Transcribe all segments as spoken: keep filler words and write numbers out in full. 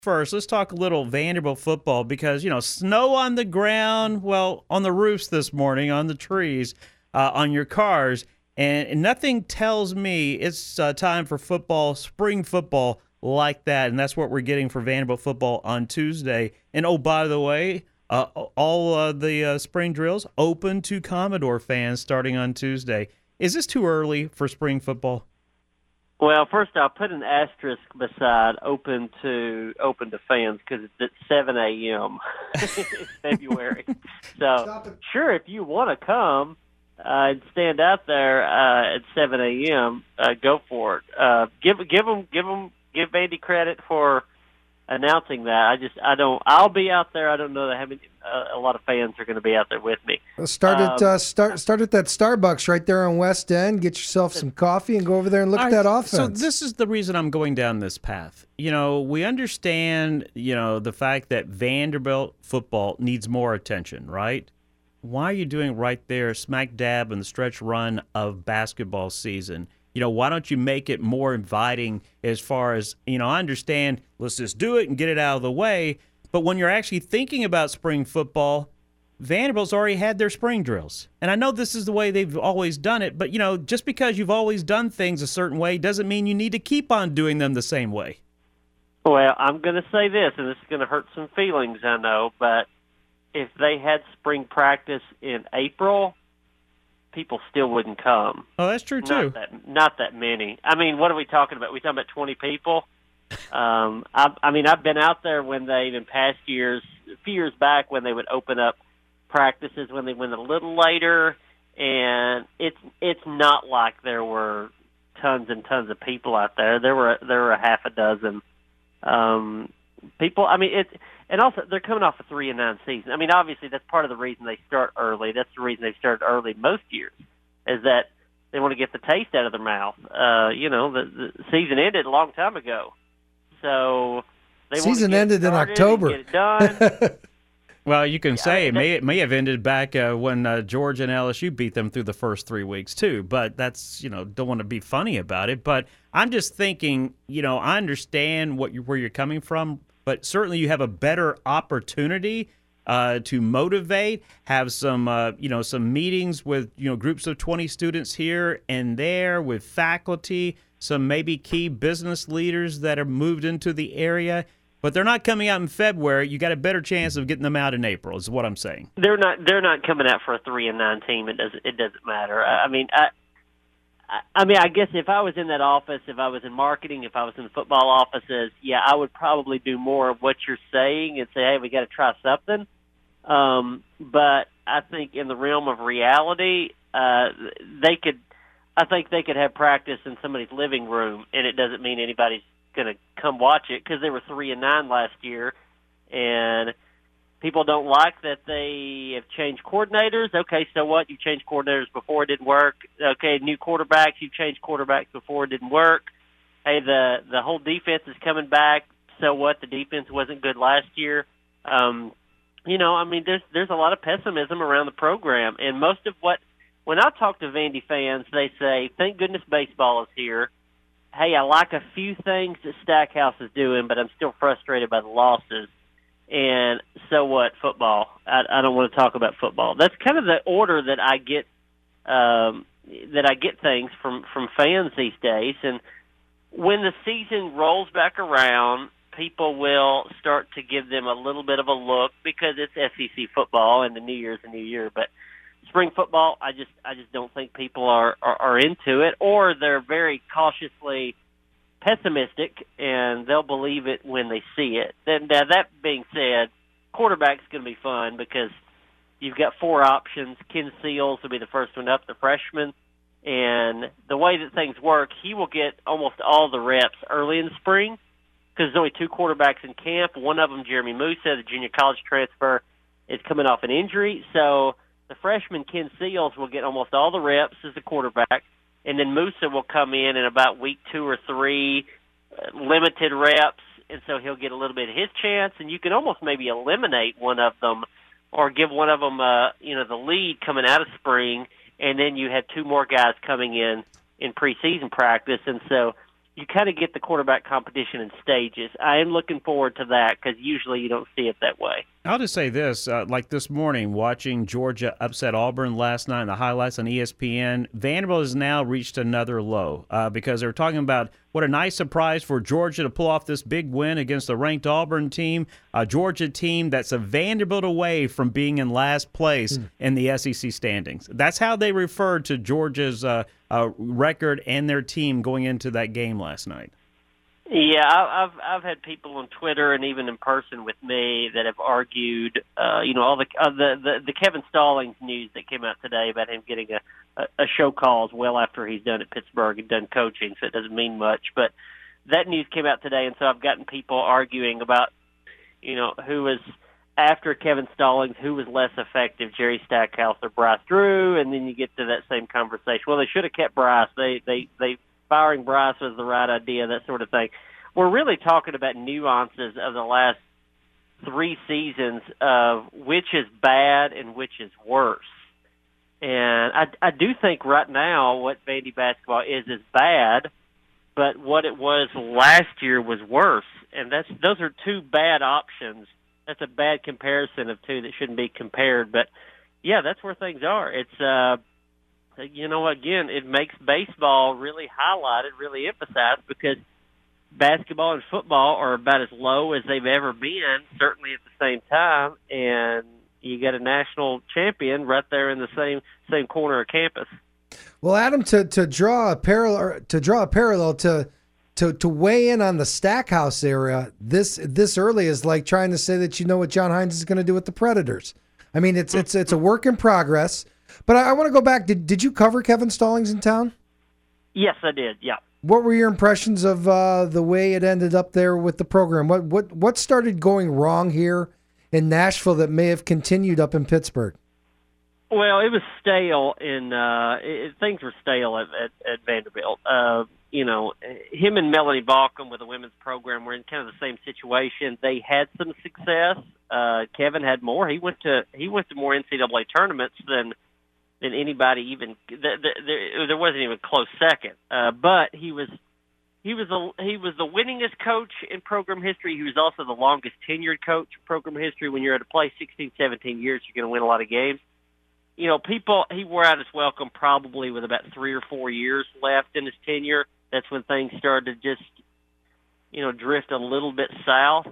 First, let's talk a little Vanderbilt football because, you know, snow on the ground, well, on the roofs this morning, on the trees, uh, on your cars, and, and nothing tells me it's uh, time for football, spring football like that, and that's what we're getting for Vanderbilt football on Tuesday. And, oh, by the way, uh, all uh, the uh, spring drills open to Commodore fans starting on Tuesday. Is this too early for spring football? Well, first I'll put an asterisk beside open to open to fans because it's at seven a.m. in February. So, sure, if you want to come uh, and stand out there uh, at seven a.m., uh, go for it. Uh, give give them give them give Vandy credit for announcing that. I just I don't. I'll be out there. I don't know that how many, uh, a lot of fans are going to be out there with me. Start at um, uh, start start at that Starbucks right there on West End. Get yourself some coffee and go over there and look All at that right, offense. So this is the reason I'm going down this path. You know, we understand, you know, the fact that Vanderbilt football needs more attention, right? Why are you doing it right there, smack dab in the stretch run of basketball season? You know, why don't you make it more inviting as far as, you know, I understand, let's just do it and get it out of the way. But when you're actually thinking about spring football, Vanderbilt's already had their spring drills. And I know this is the way they've always done it, but, you know, just because you've always done things a certain way doesn't mean you need to keep on doing them the same way. Well, I'm going to say this, and this is going to hurt some feelings, I know, but if they had spring practice in April, people still wouldn't come. Oh, that's true, too. Not that, not that many. I mean, what are we talking about? We talking about twenty people? Um, I, I mean, I've been out there when they, in past years, a few years back, when they would open up practices when they went a little later, and it's it's not like there were tons and tons of people out there. There were there were a half a dozen um, people. I mean, it, and also they're coming off a three and nine season. I mean, obviously that's part of the reason they start early. That's the reason they started early most years, is that they want to get the taste out of their mouth. Uh, you know, the, the season ended a long time ago, so they season want to ended in October. Get it done. Well, you can Yeah, say I mean, it may, it may have ended back uh, when uh, Georgia and L S U beat them through the first three weeks, too. But that's, you know, don't want to be funny about it. But I'm just thinking, you know, I understand what you, where you're coming from, but certainly you have a better opportunity uh, to motivate, have some, uh, you know, some meetings with, you know, groups of twenty students here and there with faculty, some maybe key business leaders that are moved into the area. But they're not coming out in February. You got a better chance of getting them out in April, is what I'm saying. They're not. They're not coming out for a three and nine team. It doesn't. It doesn't matter. I, I mean, I, I. I mean, I guess if I was in that office, if I was in marketing, if I was in the football offices, yeah, I would probably do more of what you're saying and say, hey, we got to try something. Um, but I think in the realm of reality, uh, they could. I think they could have practice in somebody's living room, and it doesn't mean anybody's going to come watch it because they were three and nine last year, and people don't like that they have changed coordinators. Okay, so what? You changed coordinators before it didn't work. Okay, new quarterbacks. You changed quarterbacks before it didn't work. Hey, the the whole defense is coming back. So what? The defense wasn't good last year. Um, you know, I mean, there's there's a lot of pessimism around the program, and most of what when I talk to Vandy fans, they say, "Thank goodness baseball is here." Hey, I like a few things that Stackhouse is doing, but I'm still frustrated by the losses. And so what, football? I, I don't want to talk about football. That's kind of the order that I get um, that I get things from, from fans these days. And when the season rolls back around, people will start to give them a little bit of a look because it's S E C football and the New Year's a new year. But spring football, I just I just don't think people are, are, are into it, or they're very cautiously pessimistic, and they'll believe it when they see it. Then now, that being said, quarterback's going to be fun because you've got four options. Ken Seals will be the first one up, the freshman, and the way that things work, he will get almost all the reps early in the spring because there's only two quarterbacks in camp. One of them, Jeremy Musa, the junior college transfer, is coming off an injury, so the freshman, Ken Seals, will get almost all the reps as a quarterback, and then Musa will come in in about week two or three, uh, limited reps, and so he'll get a little bit of his chance, and you can almost maybe eliminate one of them or give one of them, uh, you know, the lead coming out of spring, and then you have two more guys coming in in preseason practice, and so you kind of get the quarterback competition in stages. I am looking forward to that because usually you don't see it that way. I'll just say this, uh, like this morning, watching Georgia upset Auburn last night, the highlights on E S P N, Vanderbilt has now reached another low uh, because they're talking about what a nice surprise for Georgia to pull off this big win against a ranked Auburn team, a Georgia team that's a Vanderbilt away from being in last place mm. in the S E C standings. That's how they referred to Georgia's uh, uh, record and their team going into that game last night. Yeah, I've I've had people on Twitter and even in person with me that have argued, uh, you know, all the, uh, the the the Kevin Stallings news that came out today about him getting a, a, a show cause well after he's done at Pittsburgh and done coaching, so it doesn't mean much. But that news came out today, and so I've gotten people arguing about, you know, who was after Kevin Stallings, who was less effective, Jerry Stackhouse or Bryce Drew, and then you get to that same conversation. Well, they should have kept Bryce. They they they. Firing Bryce was the right idea, that sort of thing. We're really talking about nuances of the last three seasons of which is bad and which is worse. And I, I do think right now what Vandy basketball is is bad, but what it was last year was worse. And that's those are two bad options. That's a bad comparison of two that shouldn't be compared. But, yeah, that's where things are. It's uh, – you know, again, it makes baseball really highlighted, really emphasized, because basketball and football are about as low as they've ever been, certainly at the same time, and you got a national champion right there in the same same corner of campus. Well, Adam, to, to draw a parallel to draw a parallel to to to weigh in on the Stackhouse era this this early is like trying to say that you know what John Hines is going to do with the Predators. I mean, it's it's it's a work in progress. But I, I want to go back. Did did you cover Kevin Stallings in town? Yes, I did. Yeah. What were your impressions of uh, the way it ended up there with the program? What what what started going wrong here in Nashville that may have continued up in Pittsburgh? Well, it was stale, and uh, it, things were stale at, at, at Vanderbilt. Uh, you know, him and Melanie Balcom with the women's program were in kind of the same situation. They had some success. Uh, Kevin had more. He went to he went to more N C double A tournaments than. than anybody even there, there wasn't even a close second. Uh, but he was he was the he was the winningest coach in program history. He was also the longest tenured coach in program history. When you're at a place sixteen, seventeen years, you're going to win a lot of games. You know, people he wore out his welcome probably with about three or four years left in his tenure. That's when things started to just you know drift a little bit south.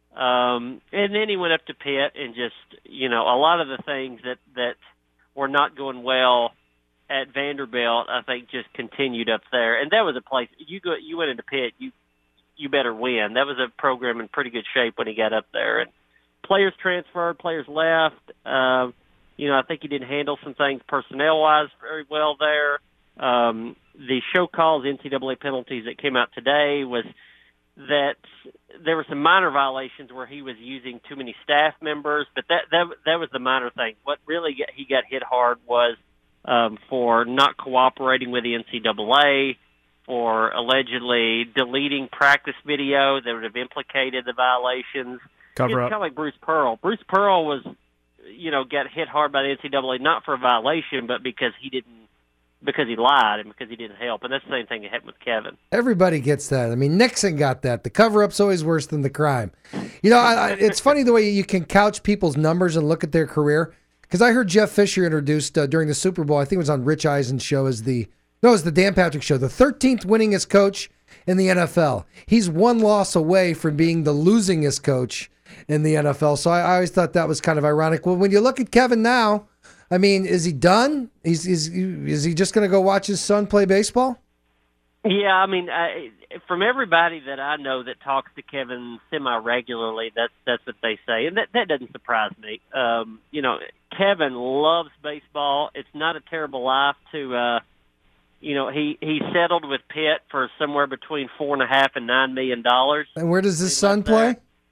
Um, and then he went up to Pitt and just you know a lot of the things that that were not going well at Vanderbilt, I think, just continued up there. And that was a place you go. You went into Pitt, you you better win. That was a program in pretty good shape when he got up there. And players transferred, players left. Uh, you know, I think he didn't handle some things personnel-wise very well there. Um, the show calls, N C double A penalties that came out today was that there were some minor violations where he was using too many staff members, but that that that was the minor thing. What really get, he got hit hard was um, for not cooperating with the N C double A, for allegedly deleting practice video that would have implicated the violations. Cover it's up. Kind of like Bruce Pearl. Bruce Pearl was, you know, got hit hard by the N C double A not for a violation, but because he didn't. Because he lied and because he didn't help. And that's the same thing that happened with Kevin. Everybody gets that. I mean, Nixon got that. The cover-up's always worse than the crime. You know, I, I, it's funny the way you can couch people's numbers and look at their career. Because I heard Jeff Fisher introduced uh, during the Super Bowl, I think it was on Rich Eisen's show, as the, no, it was the Dan Patrick show, the thirteenth winningest coach in the N F L. He's one loss away from being the losingest coach in the N F L. So I, I always thought that was kind of ironic. Well, when you look at Kevin now, I mean, is he done? Is is is he just going to go watch his son play baseball? Yeah, I mean, I, from everybody that I know that talks to Kevin semi-regularly, that's that's what they say, and that that doesn't surprise me. Um, you know, Kevin loves baseball. It's not a terrible life to, uh, you know, he he settled with Pitt for somewhere between four and a half and nine million dollars. And where does his son play?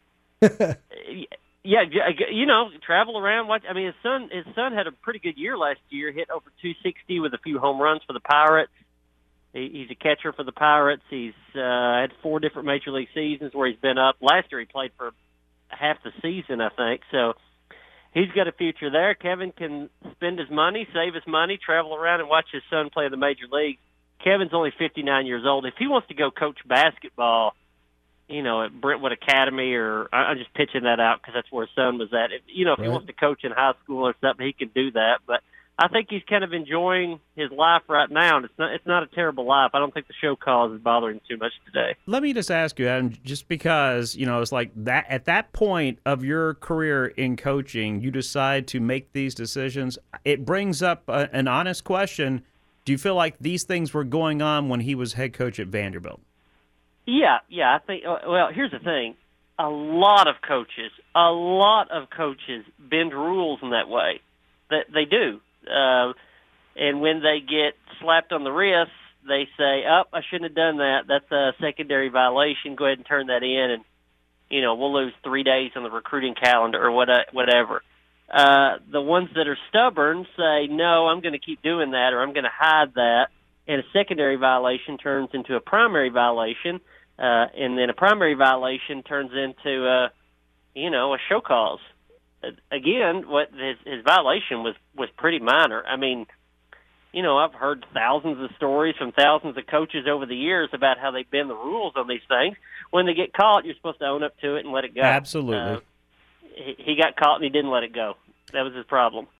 Yeah, you know, travel around. Watch. I mean, his son, his son had a pretty good year last year. Hit over two sixty with a few home runs for the Pirates. He, he's a catcher for the Pirates. He's uh, had four different major league seasons where he's been up. Last year, he played for half the season, I think. So he's got a future there. Kevin can spend his money, save his money, travel around, and watch his son play in the major leagues. Kevin's only fifty-nine years old. If he wants to go coach basketball, you know, at Brentwood Academy, or I- I'm just pitching that out because that's where his son was at. If, you know, if Right. he wants to coach in high school or something, he can do that. But I think he's kind of enjoying his life right now, and it's not it's not a terrible life. I don't think the show cause is bothering him too much today. Let me just ask you, Adam, just because, you know, it's like that at that point of your career in coaching, you decide to make these decisions. It brings up a, an honest question. Do you feel like these things were going on when he was head coach at Vanderbilt? Yeah, yeah. I think. Well, here's the thing: a lot of coaches, a lot of coaches bend rules in that way. That they do, uh, and when they get slapped on the wrist, they say, "Oh, I shouldn't have done that. That's a secondary violation. Go ahead and turn that in, and you know we'll lose three days on the recruiting calendar or what, whatever." Uh, the ones that are stubborn say, "No, I'm going to keep doing that, or I'm going to hide that," and a secondary violation turns into a primary violation. Uh, and then a primary violation turns into, uh, you know, a show cause. Uh, again, what his, his violation was, was pretty minor. I mean, you know, I've heard thousands of stories from thousands of coaches over the years about how they bend the rules on these things. When they get caught, you're supposed to own up to it and let it go. Absolutely. Uh, he, he got caught and he didn't let it go. That was his problem.